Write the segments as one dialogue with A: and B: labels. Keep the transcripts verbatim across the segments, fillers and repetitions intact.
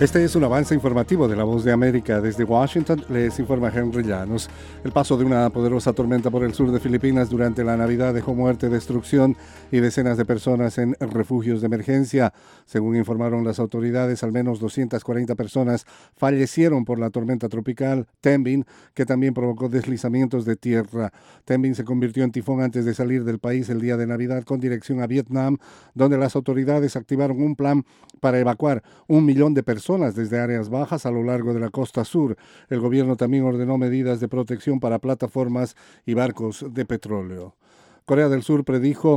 A: Este es un avance informativo de La Voz de América. Desde Washington les informa Henry Llanos. El paso de una poderosa tormenta por el sur de Filipinas durante la Navidad dejó muerte, destrucción y decenas de personas en refugios de emergencia. Según informaron las autoridades, al menos doscientas cuarenta personas fallecieron por la tormenta tropical Tembin, que también provocó deslizamientos de tierra. Tembin se convirtió en tifón antes de salir del país el día de Navidad con dirección a Vietnam, donde las autoridades activaron un plan para evacuar un millón de personas desde áreas bajas a lo largo de la costa sur. El gobierno también ordenó medidas de protección para plataformas y barcos de petróleo. Corea del Sur predijo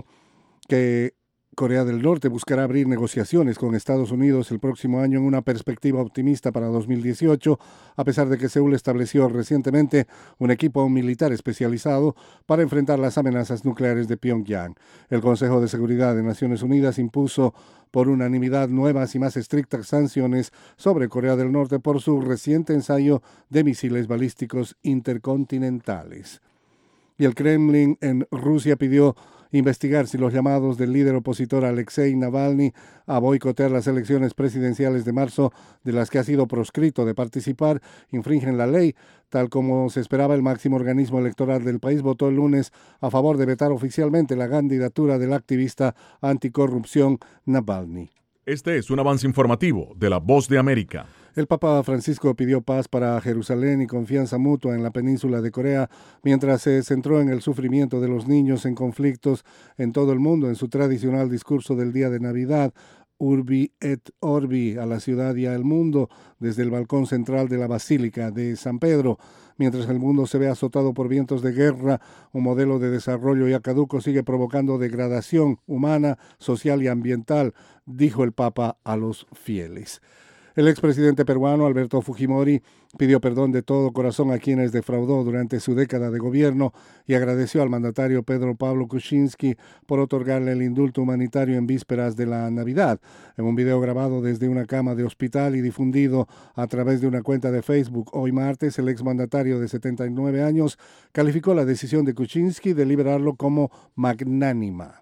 A: que Corea del Norte buscará abrir negociaciones con Estados Unidos el próximo año en una perspectiva optimista para dos mil dieciocho, a pesar de que Seúl estableció recientemente un equipo militar especializado para enfrentar las amenazas nucleares de Pyongyang. El Consejo de Seguridad de Naciones Unidas impuso por unanimidad nuevas y más estrictas sanciones sobre Corea del Norte por su reciente ensayo de misiles balísticos intercontinentales. Y el Kremlin en Rusia pidió investigar si los llamados del líder opositor Alexei Navalny a boicotear las elecciones presidenciales de marzo, de las que ha sido proscrito de participar, infringen la ley. Tal como se esperaba, el máximo organismo electoral del país votó el lunes a favor de vetar oficialmente la candidatura del activista anticorrupción Navalny.
B: Este es un avance informativo de La Voz de América.
A: El Papa Francisco pidió paz para Jerusalén y confianza mutua en la península de Corea, mientras se centró en el sufrimiento de los niños en conflictos en todo el mundo en su tradicional discurso del día de Navidad, Urbi et Orbi, a la ciudad y al mundo, desde el balcón central de la Basílica de San Pedro. Mientras el mundo se ve azotado por vientos de guerra, un modelo de desarrollo ya caduco sigue provocando degradación humana, social y ambiental, dijo el Papa a los fieles. El expresidente peruano Alberto Fujimori pidió perdón de todo corazón a quienes defraudó durante su década de gobierno y agradeció al mandatario Pedro Pablo Kuczynski por otorgarle el indulto humanitario en vísperas de la Navidad. En un video grabado desde una cama de hospital y difundido a través de una cuenta de Facebook hoy martes, el exmandatario de setenta y nueve años calificó la decisión de Kuczynski de liberarlo como magnánima.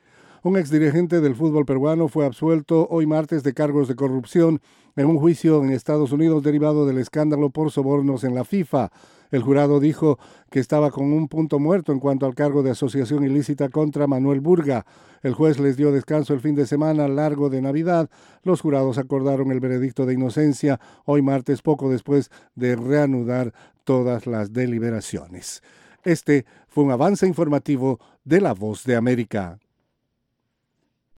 A: Un exdirigente del fútbol peruano fue absuelto hoy martes de cargos de corrupción en un juicio en Estados Unidos derivado del escándalo por sobornos en la FIFA. El jurado dijo que estaba con un punto muerto en cuanto al cargo de asociación ilícita contra Manuel Burga. El juez les dio descanso el fin de semana largo de Navidad. Los jurados acordaron el veredicto de inocencia hoy martes, poco después de reanudar todas las deliberaciones. Este fue un avance informativo de La Voz de América.